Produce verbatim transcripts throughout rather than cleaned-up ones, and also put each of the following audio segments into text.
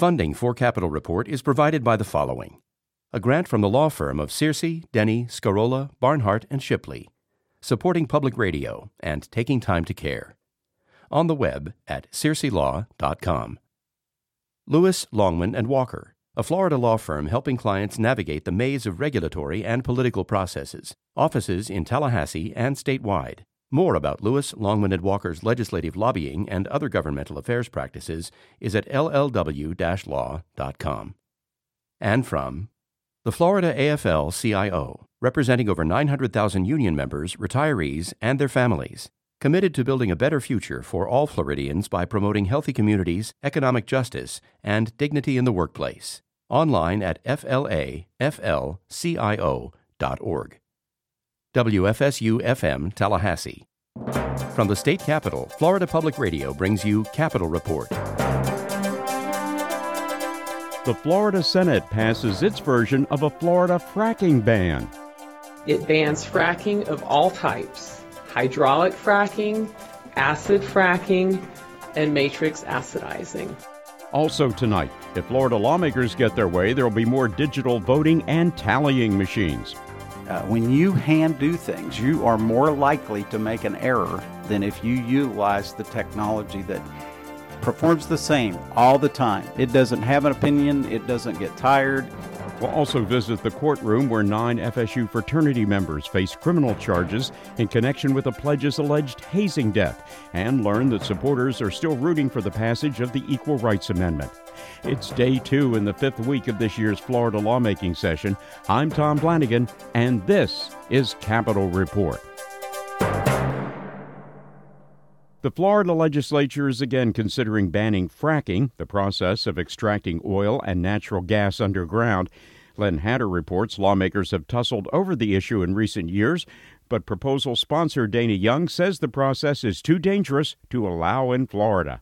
Funding for Capitol Report is provided by the following. A grant from the law firm of Searcy, Denny, Scarola, Barnhart, and Shipley, supporting public radio and taking time to care. On the web at searcy law dot com. Lewis, Longman and Walker, a Florida law firm helping clients navigate the maze of regulatory and political processes. Offices in Tallahassee and statewide. More about Lewis, Longman and Walker's legislative lobbying and other governmental affairs practices is at l l w dash law dot com. And from the Florida A F L C I O, representing over nine hundred thousand union members, retirees, and their families, committed to building a better future for all Floridians by promoting healthy communities, economic justice, and dignity in the workplace. Online at f l a f l c i o dot org. W F S U F M Tallahassee. From the state capitol, Florida Public Radio brings you Capitol Report. The Florida Senate passes its version of a Florida fracking ban. It bans fracking of all types: hydraulic fracking, acid fracking, and matrix acidizing. Also tonight, if Florida lawmakers get their way, there will be more digital voting and tallying machines. Uh, when you hand do things, you are more likely to make an error than if you utilize the technology that performs the same all the time. It doesn't have an opinion. It doesn't get tired. We'll also visit the courtroom where nine F S U fraternity members face criminal charges in connection with the pledge's alleged hazing death, and learn that supporters are still rooting for the passage of the Equal Rights Amendment. It's day two in the fifth week of this year's Florida lawmaking session. I'm Tom Flanagan, and this is Capitol Report. The Florida legislature is again considering banning fracking, the process of extracting oil and natural gas underground. Len Hatter reports lawmakers have tussled over the issue in recent years, but proposal sponsor Dana Young says the process is too dangerous to allow in Florida.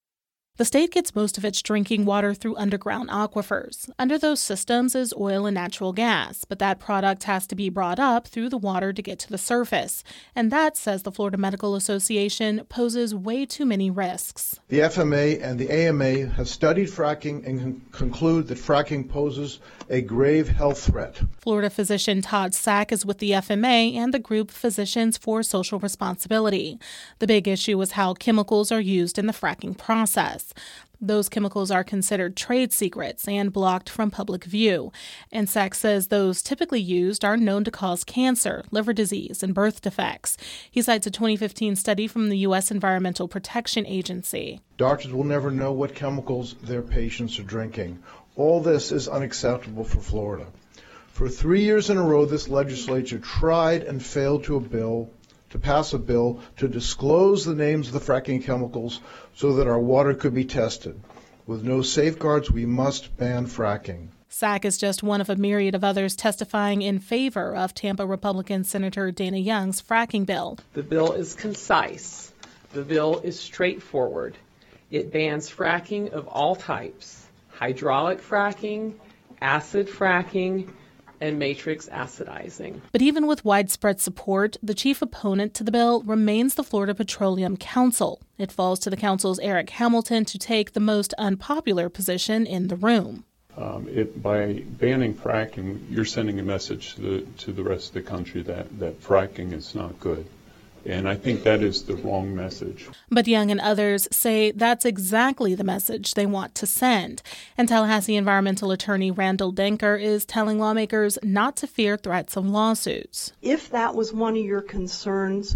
The state gets most of its drinking water through underground aquifers. Under those systems is oil and natural gas, but that product has to be brought up through the water to get to the surface. And that, says the Florida Medical Association, poses way too many risks. The F M A and the A M A have studied fracking and con- conclude that fracking poses a grave health threat. Florida physician Todd Sack is with the F M A and the group Physicians for Social Responsibility. The big issue is how chemicals are used in the fracking process. Those chemicals are considered trade secrets and blocked from public view. And Sachs says those typically used are known to cause cancer, liver disease, and birth defects. He cites a twenty fifteen study from the U S Environmental Protection Agency. Doctors will never know what chemicals their patients are drinking. All this is unacceptable for Florida. For three years in a row, this legislature tried and failed to a bill to pass a bill to disclose the names of the fracking chemicals so that our water could be tested. With no safeguards, we must ban fracking. Sack is just one of a myriad of others testifying in favor of Tampa Republican Senator Dana Young's fracking bill. The bill is concise. The bill is straightforward. It bans fracking of all types: hydraulic fracking, acid fracking, and matrix acidizing. But even with widespread support, the chief opponent to the bill remains the Florida Petroleum Council. It falls to the council's Eric Hamilton to take the most unpopular position in the room. Um, it, by banning fracking, you're sending a message to the, to the rest of the country that, that fracking is not good. And I think that is the wrong message. But Young and others say that's exactly the message they want to send. And Tallahassee environmental attorney Randall Denker is telling lawmakers not to fear threats of lawsuits. If that was one of your concerns,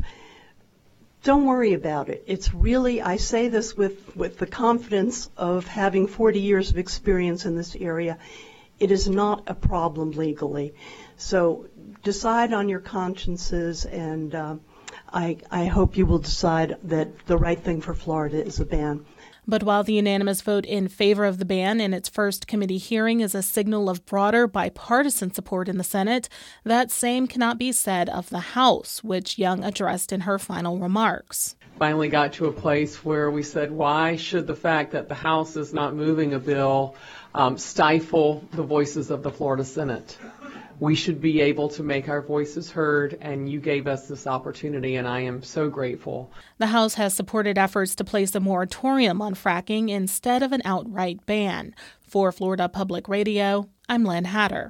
don't worry about it. It's really, I say this with, with the confidence of having forty years of experience in this area, it is not a problem legally. So decide on your consciences, and uh, I, I hope you will decide that the right thing for Florida is a ban. But while the unanimous vote in favor of the ban in its first committee hearing is a signal of broader bipartisan support in the Senate, that same cannot be said of the House, which Young addressed in her final remarks. Finally got to a place where we said, why should the fact that the House is not moving a bill um, stifle the voices of the Florida Senate? we should be able to make our voices heard, and you gave us this opportunity, and I am so grateful. The House has supported efforts to place a moratorium on fracking instead of an outright ban. For Florida Public Radio, I'm Lynn Hatter.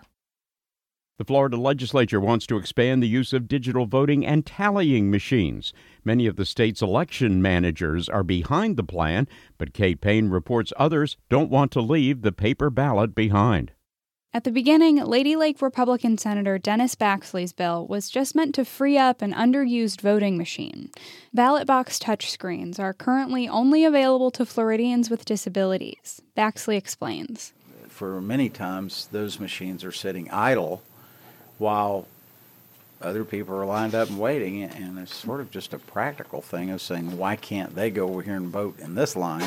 The Florida legislature wants to expand the use of digital voting and tallying machines. Many of the state's election managers are behind the plan, but Kate Payne reports others don't want to leave the paper ballot behind. At the beginning, Lady Lake Republican Senator Dennis Baxley's bill was just meant to free up an underused voting machine. Ballot box touchscreens are currently only available to Floridians with disabilities. Baxley explains. For many times, those machines are sitting idle while other people are lined up and waiting, and it's sort of just a practical thing of saying, why can't they go over here and vote in this line?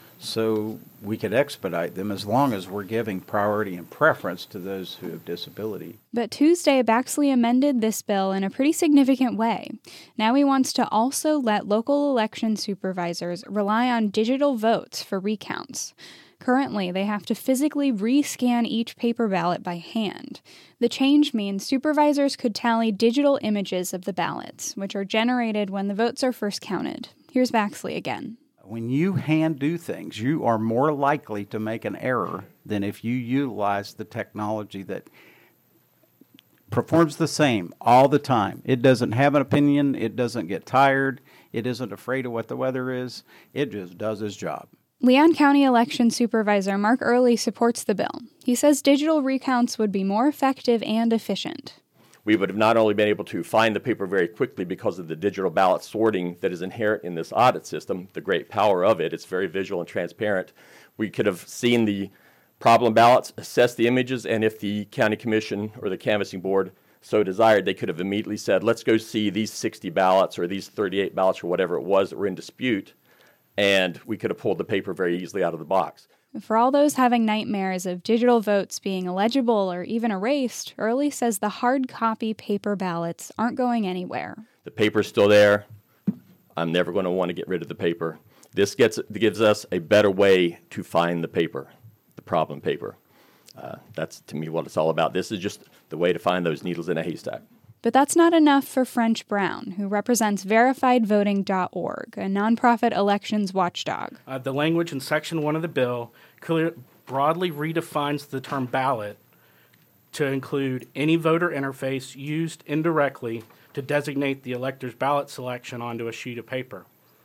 So we could expedite them as long as we're giving priority and preference to those who have disability. But Tuesday, Baxley amended this bill in a pretty significant way. Now he wants to also let local election supervisors rely on digital votes for recounts. Currently, they have to physically re-scan each paper ballot by hand. The change means supervisors could tally digital images of the ballots, which are generated when the votes are first counted. Here's Baxley again. When you hand do things, you are more likely to make an error than if you utilize the technology that performs the same all the time. It doesn't have an opinion. It doesn't get tired. It isn't afraid of what the weather is. It just does its job. Leon County Election Supervisor Mark Early supports the bill. He says digital recounts would be more effective and efficient. We would have not only been able to find the paper very quickly because of the digital ballot sorting that is inherent in this audit system, the great power of it. It's very visual and transparent. We could have seen the problem ballots, assessed the images, and if the county commission or the canvassing board so desired, they could have immediately said, let's go see these sixty ballots or these thirty-eight ballots or whatever it was that were in dispute, and we could have pulled the paper very easily out of the box. For all those having nightmares of digital votes being illegible or even erased, Early says the hard copy paper ballots aren't going anywhere. The paper's still there. I'm never going to want to get rid of the paper. This gets gives us a better way to find the paper, the problem paper. Uh, that's, to me, what it's all about. This is just the way to find those needles in a haystack. But that's not enough for French Brown, who represents verified voting dot org, a nonprofit elections watchdog. Uh, the language in Section one of the bill clear, broadly redefines the term ballot to include any voter interface used indirectly to designate the elector's ballot selection onto a sheet of paper.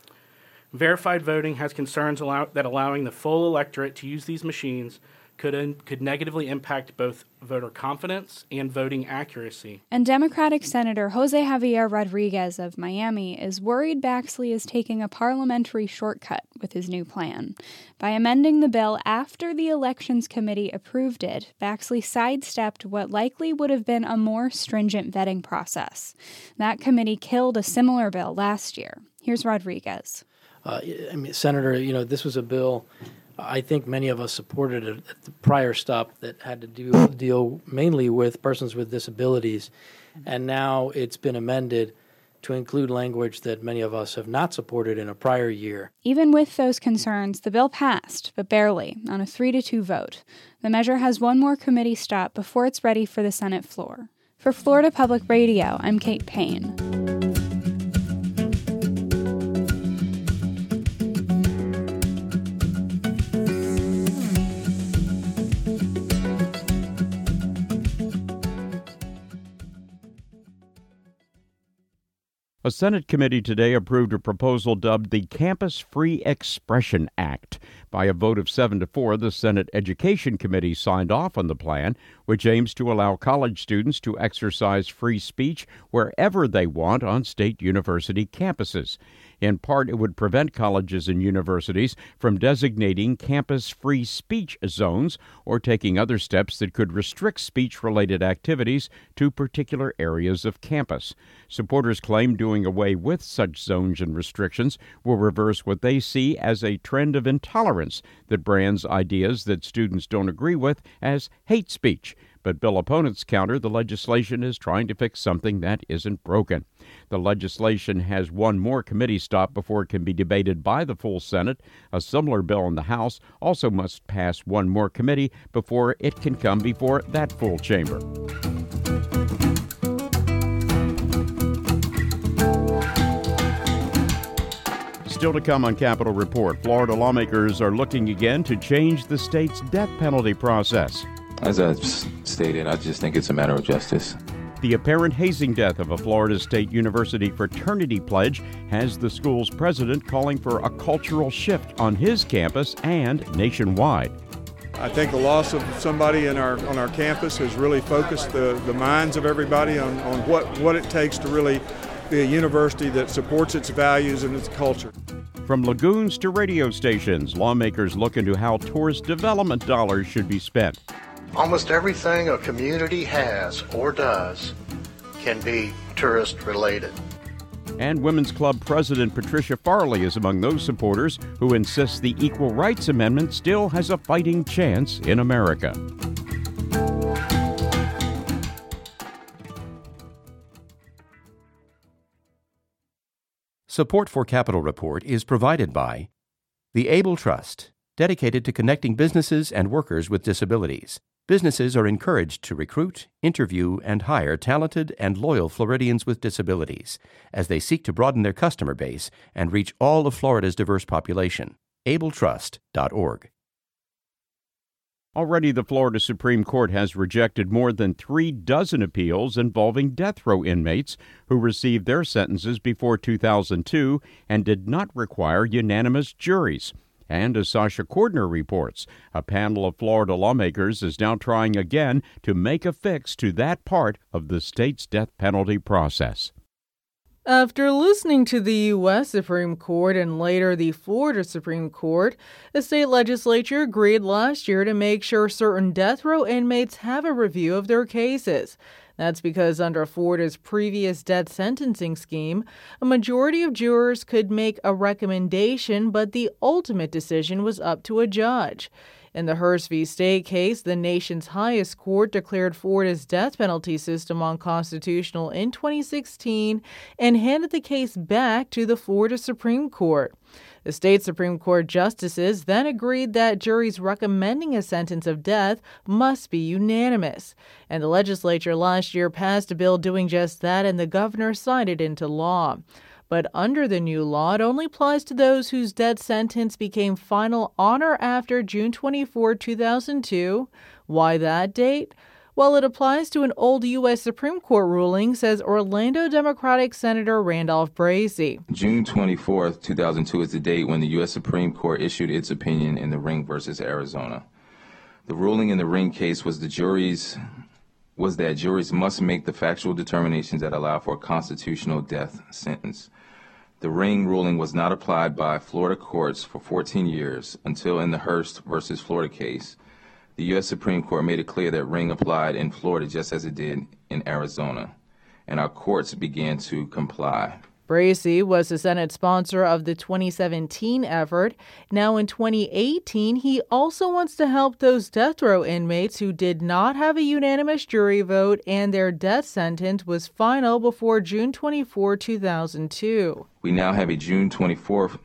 Verified voting has concerns allow- that allowing the full electorate to use these machines could in, could negatively impact both voter confidence and voting accuracy. And Democratic Senator Jose Javier Rodriguez of Miami is worried Baxley is taking a parliamentary shortcut with his new plan. By amending the bill after the Elections Committee approved it, Baxley sidestepped what likely would have been a more stringent vetting process. That committee killed a similar bill last year. Here's Rodriguez. Uh, I mean, Senator, you know, this was a bill I think many of us supported it at the prior stop that had to do, deal mainly with persons with disabilities, and now it's been amended to include language that many of us have not supported in a prior year. Even with those concerns, the bill passed, but barely, on a three to two vote. The measure has one more committee stop before it's ready for the Senate floor. For Florida Public Radio, I'm Kate Payne. A Senate committee today approved a proposal dubbed the Campus Free Expression Act. By a vote of seven to four, the Senate Education Committee signed off on the plan, which aims to allow college students to exercise free speech wherever they want on state university campuses. In part, it would prevent colleges and universities from designating campus free speech zones or taking other steps that could restrict speech-related activities to particular areas of campus. Supporters claim doing away with such zones and restrictions will reverse what they see as a trend of intolerance that brands ideas that students don't agree with as hate speech. But bill opponents counter the legislation is trying to fix something that isn't broken. The legislation has one more committee stop before it can be debated by the full Senate. A similar bill in the House also must pass one more committee before it can come before that full chamber. Still to come on Capitol Report, Florida lawmakers are looking again to change the state's death penalty process. As I stated, I just think it's a matter of justice. The apparent hazing death of a Florida State University fraternity pledge has the school's president calling for a cultural shift on his campus and nationwide. I think the loss of somebody in our on our campus has really focused the, the minds of everybody on, on what, what it takes to really be a university that supports its values and its culture. From lagoons to radio stations, lawmakers look into how tourist development dollars should be spent. Almost everything a community has or does can be tourist related. And Women's Club President Patricia Farley is among those supporters who insists the Equal Rights Amendment still has a fighting chance in America. Support for Capitol Report is provided by the Able Trust, dedicated to connecting businesses and workers with disabilities. Businesses are encouraged to recruit, interview, and hire talented and loyal Floridians with disabilities as they seek to broaden their customer base and reach all of Florida's diverse population. able trust dot org. Already, the Florida Supreme Court has rejected more than three dozen appeals involving death row inmates who received their sentences before two thousand two and did not require unanimous juries. And as Sasha Cordner reports, a panel of Florida lawmakers is now trying again to make a fix to that part of the state's death penalty process. After listening to the U S Supreme Court and later the Florida Supreme Court, the state legislature agreed last year to make sure certain death row inmates have a review of their cases. That's because under Florida's previous death sentencing scheme, a majority of jurors could make a recommendation, but the ultimate decision was up to a judge. In the Hearst v. State case, the nation's highest court declared Florida's death penalty system unconstitutional in twenty sixteen and handed the case back to the Florida Supreme Court. The state Supreme Court justices then agreed that juries recommending a sentence of death must be unanimous. And the legislature last year passed a bill doing just that, and the governor signed it into law. But under the new law, it only applies to those whose death sentence became final on or after June twenty-fourth, two thousand two. Why that date? Well, it applies to an old U S Supreme Court ruling, says Orlando Democratic Senator Randolph Bracy. June twenty-fourth, two thousand two is the date when the U S Supreme Court issued its opinion in the Ring versus Arizona. The ruling in the Ring case was the jury's was that juries must make the factual determinations that allow for a constitutional death sentence. The Ring ruling was not applied by Florida courts for fourteen years until in the Hearst versus Florida case. The U S Supreme Court made it clear that Ring applied in Florida just as it did in Arizona, and our courts began to comply. Bracy was the Senate sponsor of the twenty seventeen effort. Now in twenty eighteen, he also wants to help those death row inmates who did not have a unanimous jury vote and their death sentence was final before June twenty-fourth, two thousand two. We now have a June twenty-fourth,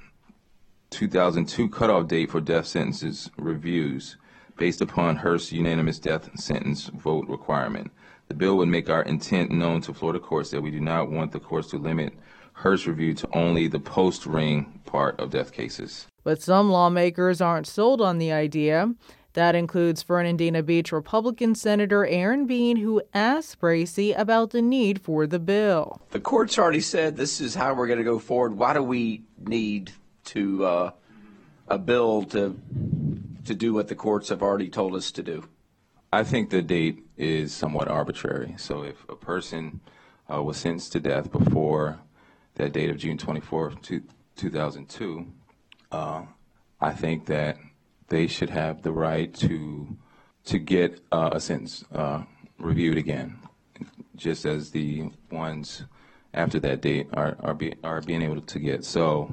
two thousand two cutoff date for death sentences reviews based upon Hearst's unanimous death sentence vote requirement. The bill would make our intent known to Florida courts that we do not want the courts to limit Hearst review to only the post-Ring part of death cases. But some lawmakers aren't sold on the idea. That includes Fernandina Beach Republican Senator Aaron Bean, who asked Bracy about the need for the bill. The court's already said this is how we're going to go forward. Why do we need to uh, a bill to to do what the courts have already told us to do? I think the date is somewhat arbitrary. So if a person uh, was sentenced to death before that date of June twenty-fourth, two thousand two, uh, I think that they should have the right to to get uh, a sentence uh, reviewed again, just as the ones after that date are are, be, are being able to get. So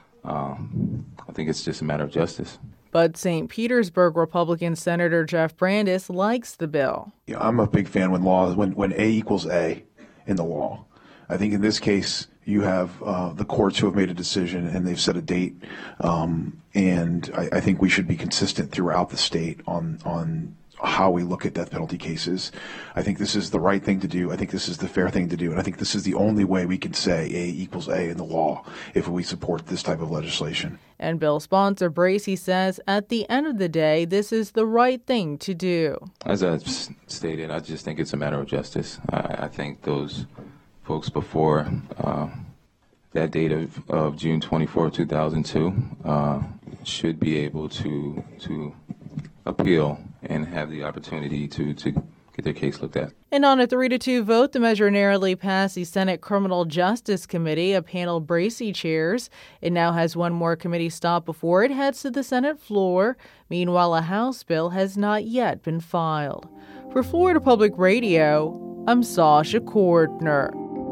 um, I think it's just a matter of justice. But Saint Petersburg Republican Senator Jeff Brandes likes the bill. Yeah, I'm a big fan when law when when A equals A in the law. I think in this case, You have uh, the courts who have made a decision and they've set a date, um, and I, I think we should be consistent throughout the state on on how we look at death penalty cases. I think this is the right thing to do. I think this is the fair thing to do, and I think this is the only way we can say A equals A in the law if we support this type of legislation. And bill sponsor Bracey says at the end of the day, this is the right thing to do. As I stated, I just think it's a matter of justice. I, I think those folks before uh, that date of, of June twenty-fourth, two thousand two uh, should be able to to appeal and have the opportunity to, to get their case looked at. And on a three to two vote, the measure narrowly passed the Senate Criminal Justice Committee, a panel Bracey chairs. It now has one more committee stop before it heads to the Senate floor. Meanwhile, a House bill has not yet been filed. For Florida Public Radio, I'm Sasha Cordner.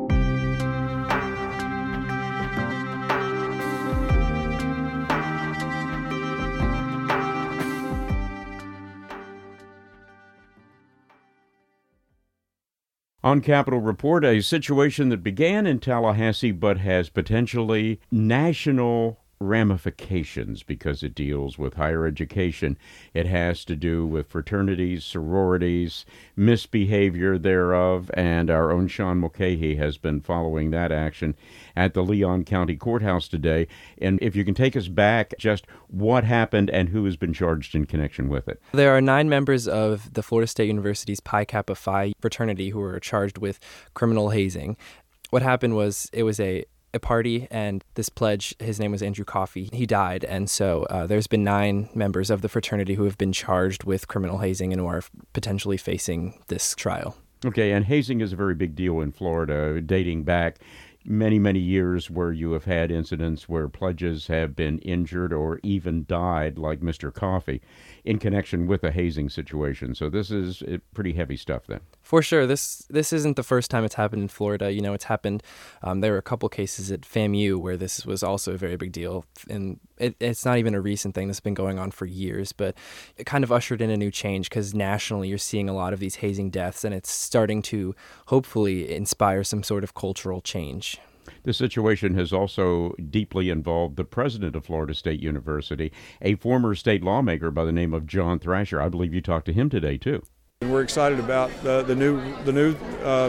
On Capitol Report, a situation that began in Tallahassee but has potentially national ramifications because it deals with higher education. It has to do with fraternities, sororities, misbehavior thereof, and our own Sean Mulcahy has been following that action at the Leon County Courthouse today. And if you can take us back, just what happened and who has been charged in connection with it. There are nine members of the Florida State University's Pi Kappa Phi fraternity who were charged with criminal hazing. What happened was it was a a party, and this pledge, his name was Andrew Coffey, he died, and so uh, there's been nine members of the fraternity who have been charged with criminal hazing and who are potentially facing this trial. Okay, and hazing is a very big deal in Florida, dating back many, many years where you have had incidents where pledges have been injured or even died, like Mister Coffey, in connection with a hazing situation. So this is pretty heavy stuff then. For sure. This this isn't the first time it's happened in Florida. You know, it's happened, um, there were a couple cases at FAMU where this was also a very big deal. And it, it's not even a recent thing. This has been going on for years, but it kind of ushered in a new change because nationally you're seeing a lot of these hazing deaths, and it's starting to hopefully inspire some sort of cultural change. This situation has also deeply involved the president of Florida State University, a former state lawmaker by the name of John Thrasher. I believe you talked to him today, too. And we're excited about uh, the new the new uh,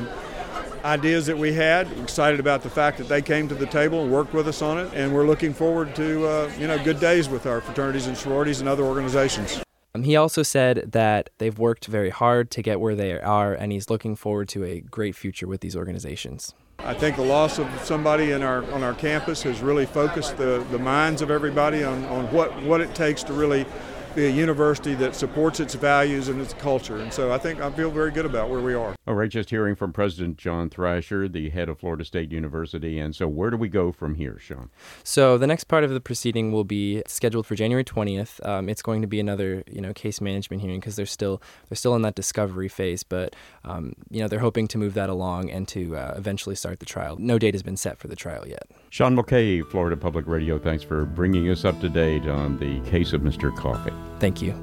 ideas that we had, excited about the fact that they came to the table and worked with us on it, and we're looking forward to uh, you know good days with our fraternities and sororities and other organizations. Um, he also said that they've worked very hard to get where they are, and he's looking forward to a great future with these organizations. I think the loss of somebody in our on our campus has really focused the, the minds of everybody on, on what, what it takes to really be a university that supports its values and its culture. And so I think I feel very good about where we are. All right, just hearing from President John Thrasher, the head of Florida State University. And so where do we go from here, Sean? So the next part of the proceeding will be scheduled for January twentieth. Um, it's going to be another, you know, case management hearing because they're still they're still in that discovery phase. But, um, you know, they're hoping to move that along and to uh, eventually start the trial. No date has been set for the trial yet. Sean Mulcahy, Florida Public Radio, thanks for bringing us up to date on the case of Mister Coffey. Thank you.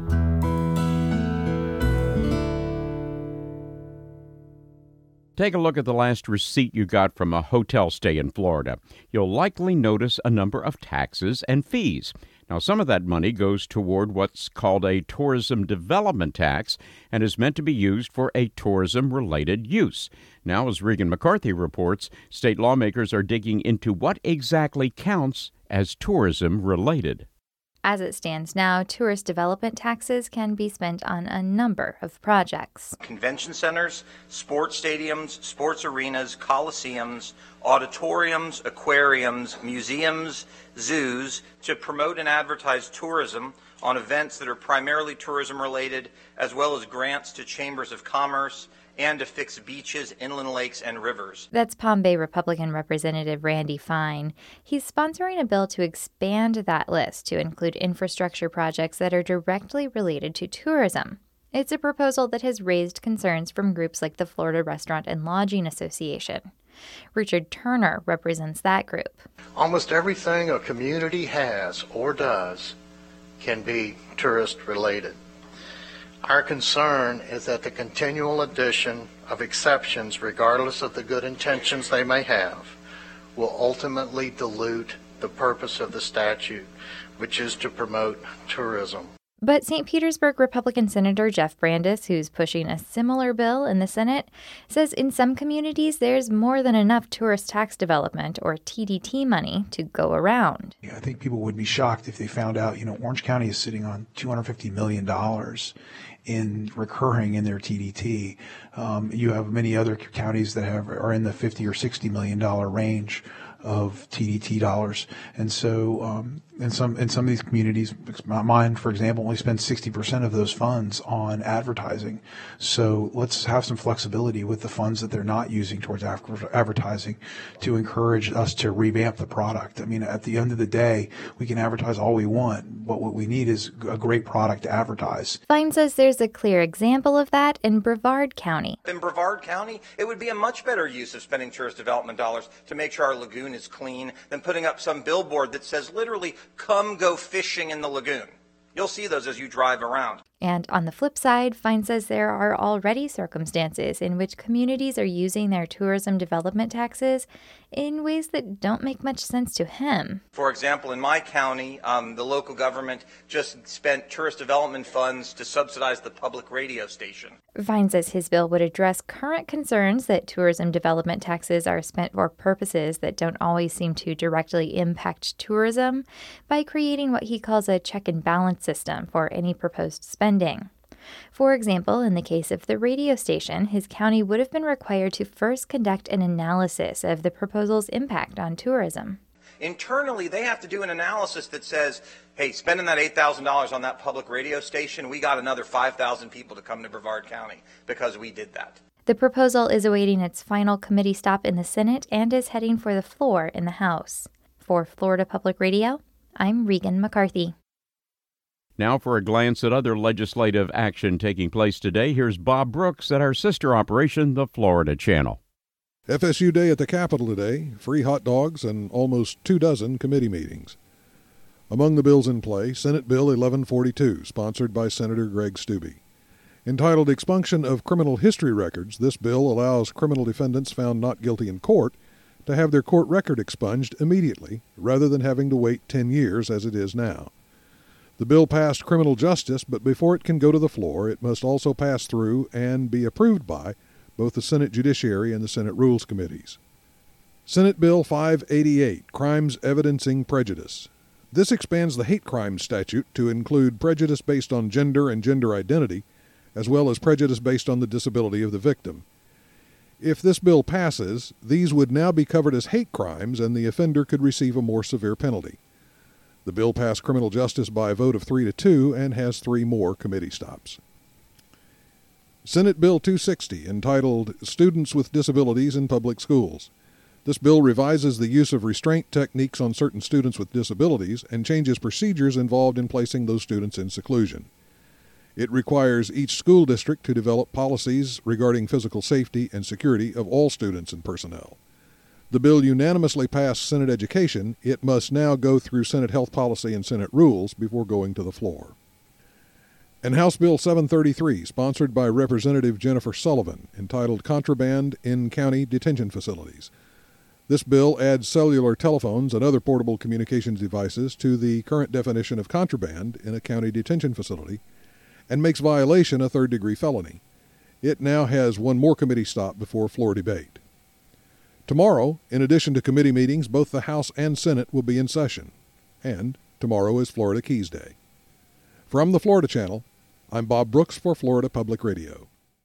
Take a look at the last receipt you got from a hotel stay in Florida. You'll likely notice a number of taxes and fees. Now, some of that money goes toward what's called a tourism development tax and is meant to be used for a tourism-related use. Now, as Regan McCarthy reports, state lawmakers are digging into what exactly counts as tourism-related. As it stands now, tourist development taxes can be spent on a number of projects. Convention centers, sports stadiums, sports arenas, coliseums, auditoriums, aquariums, museums, zoos, to promote and advertise tourism on events that are primarily tourism related, as well as grants to chambers of commerce, and to fix beaches, inland lakes, and rivers. That's Palm Bay Republican Representative Randy Fine. He's sponsoring a bill to expand that list to include infrastructure projects that are directly related to tourism. It's a proposal that has raised concerns from groups like the Florida Restaurant and Lodging Association. Richard Turner represents that group. Almost everything a community has or does can be tourist related. Our concern is that the continual addition of exceptions, regardless of the good intentions they may have, will ultimately dilute the purpose of the statute, which is to promote tourism. But Saint Petersburg Republican Senator Jeff Brandes, who's pushing a similar bill in the Senate, says in some communities there's more than enough tourist tax development, or T D T money, to go around. Yeah, I think people would be shocked if they found out, you know, Orange County is sitting on two hundred fifty million dollars in recurring in their T D T. Um, you have many other counties that have are in the fifty or sixty million dollar range of T D T dollars. And so um, in some in some of these communities, mine, for example, only spends sixty percent of those funds on advertising. So let's have some flexibility with the funds that they're not using towards advertising to encourage us to revamp the product. I mean, at the end of the day, we can advertise all we want, but what we need is a great product to advertise. Fine says there's a clear example of that in Brevard County. In Brevard County, it would be a much better use of spending tourist development dollars to make sure our lagoon is clean than putting up some billboard that says literally, come go fishing in the lagoon. You'll see those as you drive around. And on the flip side, Fine says there are already circumstances in which communities are using their tourism development taxes in ways that don't make much sense to him. For example, in my county, um, the local government just spent tourist development funds to subsidize the public radio station. Fine says his bill would address current concerns that tourism development taxes are spent for purposes that don't always seem to directly impact tourism by creating what he calls a check and balance system for any proposed spending. For example, in the case of the radio station, his county would have been required to first conduct an analysis of the proposal's impact on tourism. Internally, they have to do an analysis that says, hey, spending that eight thousand dollars on that public radio station, we got another five thousand people to come to Brevard County because we did that. The proposal is awaiting its final committee stop in the Senate and is heading for the floor in the House. For Florida Public Radio, I'm Regan McCarthy. Now for a glance at other legislative action taking place today, here's Bob Brooks at our sister operation, the Florida Channel. F S U Day at the Capitol today, free hot dogs and almost two dozen committee meetings. Among the bills in play, Senate Bill eleven forty-two, sponsored by Senator Greg Steube. Entitled Expunction of Criminal History Records, this bill allows criminal defendants found not guilty in court to have their court record expunged immediately rather than having to wait ten years as it is now. The bill passed criminal justice, but before it can go to the floor, it must also pass through and be approved by both the Senate Judiciary and the Senate Rules Committees. Senate Bill five eighty-eight, Crimes Evidencing Prejudice. This expands the hate crime statute to include prejudice based on gender and gender identity, as well as prejudice based on the disability of the victim. If this bill passes, these would now be covered as hate crimes, and the offender could receive a more severe penalty. The bill passed criminal justice by a vote of three to two and has three more committee stops. Senate Bill two sixty, entitled Students with Disabilities in Public Schools. This bill revises the use of restraint techniques on certain students with disabilities and changes procedures involved in placing those students in seclusion. It requires each school district to develop policies regarding physical safety and security of all students and personnel. The bill unanimously passed Senate Education. It must now go through Senate Health Policy and Senate Rules before going to the floor. And House Bill seven thirty-three, sponsored by Representative Jennifer Sullivan, entitled Contraband in County Detention Facilities. This bill adds cellular telephones and other portable communications devices to the current definition of contraband in a county detention facility and makes violation a third-degree felony. It now has one more committee stop before floor debate. Tomorrow, in addition to committee meetings, both the House and Senate will be in session. And tomorrow is Florida Keys Day. From the Florida Channel, I'm Bob Brooks for Florida Public Radio.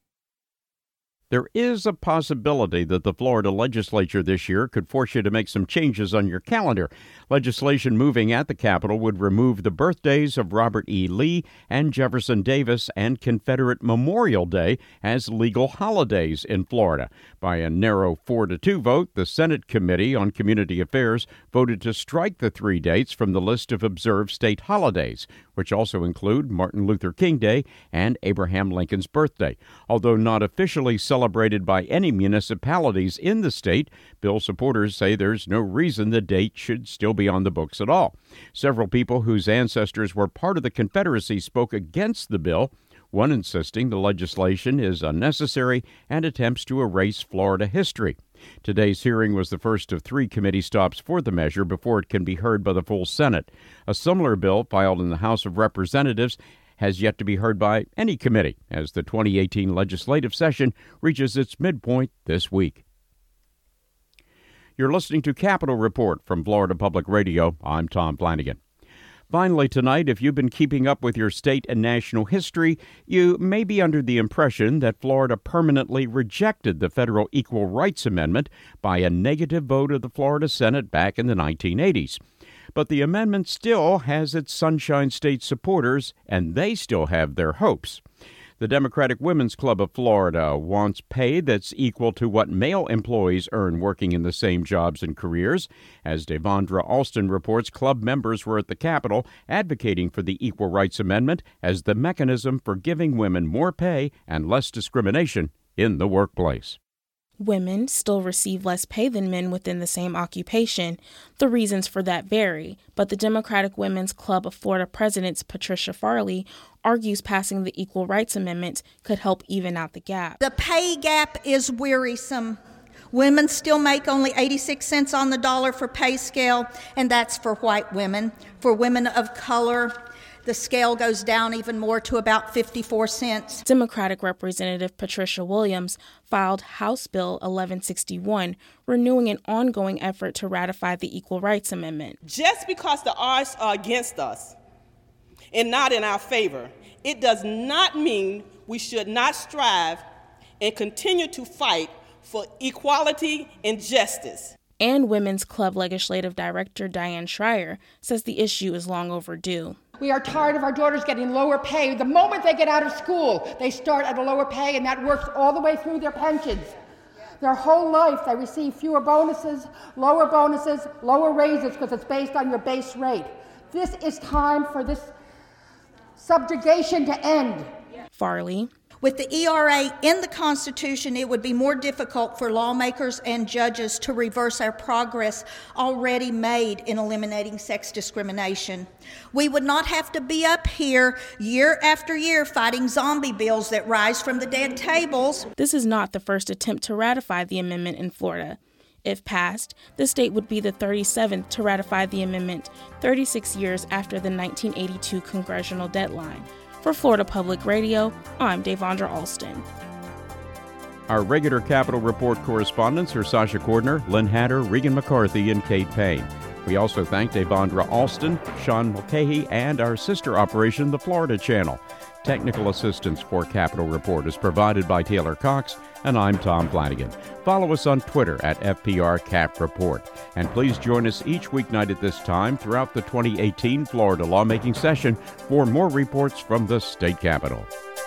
There is a possibility that the Florida legislature this year could force you to make some changes on your calendar. Legislation moving at the Capitol would remove the birthdays of Robert E. Lee and Jefferson Davis and Confederate Memorial Day as legal holidays in Florida. By a narrow four to two vote, the Senate Committee on Community Affairs voted to strike the three dates from the list of observed state holidays, which also include Martin Luther King Day and Abraham Lincoln's birthday. Although not officially celebrated by any municipalities in the state, bill supporters say there's no reason the date should still be on the books at all. Several people whose ancestors were part of the Confederacy spoke against the bill, one insisting the legislation is unnecessary and attempts to erase Florida history. Today's hearing was the first of three committee stops for the measure before it can be heard by the full Senate. A similar bill filed in the House of Representatives has yet to be heard by any committee as the twenty eighteen legislative session reaches its midpoint this week. You're listening to Capitol Report from Florida Public Radio. I'm Tom Flanagan. Finally tonight, if you've been keeping up with your state and national history, you may be under the impression that Florida permanently rejected the federal Equal Rights Amendment by a negative vote of the Florida Senate back in the nineteen eighties. But the amendment still has its Sunshine State supporters, and they still have their hopes. The Democratic Women's Club of Florida wants pay that's equal to what male employees earn working in the same jobs and careers. As Devondra Alston reports, club members were at the Capitol advocating for the Equal Rights Amendment as the mechanism for giving women more pay and less discrimination in the workplace. Women still receive less pay than men within the same occupation. The reasons for that vary, but the Democratic Women's Club of Florida President Patricia Farley argues passing the Equal Rights Amendment could help even out the gap. The pay gap is wearisome. Women still make only eighty-six cents on the dollar for pay scale, and that's for white women. For women of color, the scale goes down even more to about fifty-four cents. Democratic Representative Patricia Williams filed House Bill eleven sixty-one, renewing an ongoing effort to ratify the Equal Rights Amendment. Just because the odds are against us and not in our favor, it does not mean we should not strive and continue to fight for equality and justice. And Women's Club Legislative Director Diane Schreier says the issue is long overdue. We are tired of our daughters getting lower pay. The moment they get out of school, they start at a lower pay, and that works all the way through their pensions. Their whole life, they receive fewer bonuses, lower bonuses, lower raises, because it's based on your base rate. This is time for this subjugation to end. Farley. With the E R A in the Constitution, it would be more difficult for lawmakers and judges to reverse our progress already made in eliminating sex discrimination. We would not have to be up here year after year fighting zombie bills that rise from the dead tables. This is not the first attempt to ratify the amendment in Florida. If passed, the state would be the thirty-seventh to ratify the amendment, thirty-six years after the nineteen eighty-two congressional deadline. For Florida Public Radio, I'm Devondra Alston. Our regular Capitol Report correspondents are Sasha Cordner, Lynn Hatter, Regan McCarthy, and Kate Payne. We also thank Devondra Alston, Sean Mulcahy, and our sister operation, the Florida Channel. Technical assistance for Capitol Report is provided by Taylor Cox, and I'm Tom Flanagan. Follow us on Twitter at F P R Cap Report. And please join us each weeknight at this time throughout the twenty eighteen Florida lawmaking session for more reports from the state capitol.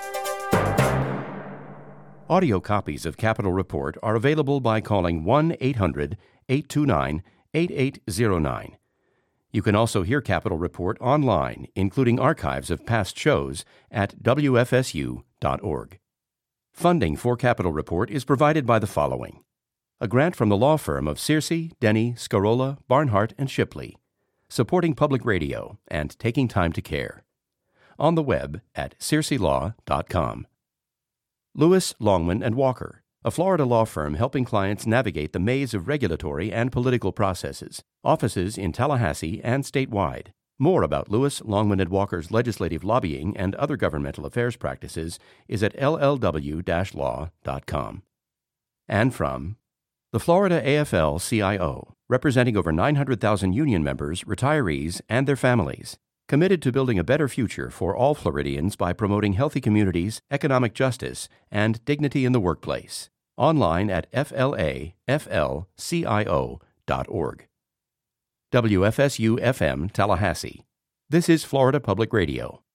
Audio copies of Capitol Report are available by calling one eight hundred eight two nine eight eight zero nine. You can also hear Capitol Report online, including archives of past shows at W F S U dot org. Funding for Capitol Report is provided by the following: a grant from the law firm of Searcy, Denny, Scarola, Barnhart, and Shipley, supporting public radio and taking time to care. On the web at searcy law dot com. Lewis, Longman and Walker, a Florida law firm helping clients navigate the maze of regulatory and political processes. Offices in Tallahassee and statewide. More about Lewis, Longman and Walker's legislative lobbying and other governmental affairs practices is at L L W law dot com. And from the Florida A F L C I O, representing over nine hundred thousand union members, retirees, and their families, committed to building a better future for all Floridians by promoting healthy communities, economic justice, and dignity in the workplace. Online at F L A F L C I O dot org. W F S U F M Tallahassee. This is Florida Public Radio.